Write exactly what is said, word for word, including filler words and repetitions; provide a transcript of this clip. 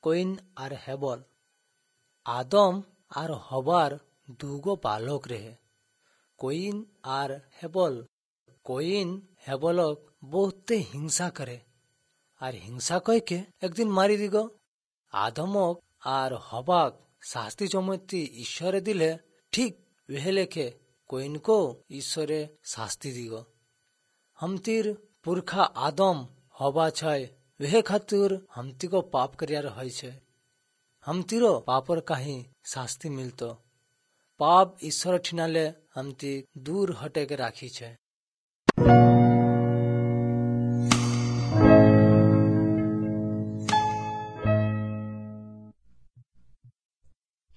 कईन are हेबल। Adam are हबार दुगो बालक रहे। कईन आर हेबल। कईन हेबलक बहुते हिंसा करे और हिंसा कह के एक दिन मारी दिगो। आदमक आर हबाक शास्ति जमती ईश्वरे दिले ठीक वह लेखे कईन को ईश्वरे शास्ति दिगो। हमतीर पुरखा आदम हबा छय वह खातिर हमती को पाप करियार है छे। हमतीरो पापर काही शास्ति मिलतो। पाप ईश्वर ठिनाले हमती दूर हटे के राखी छे।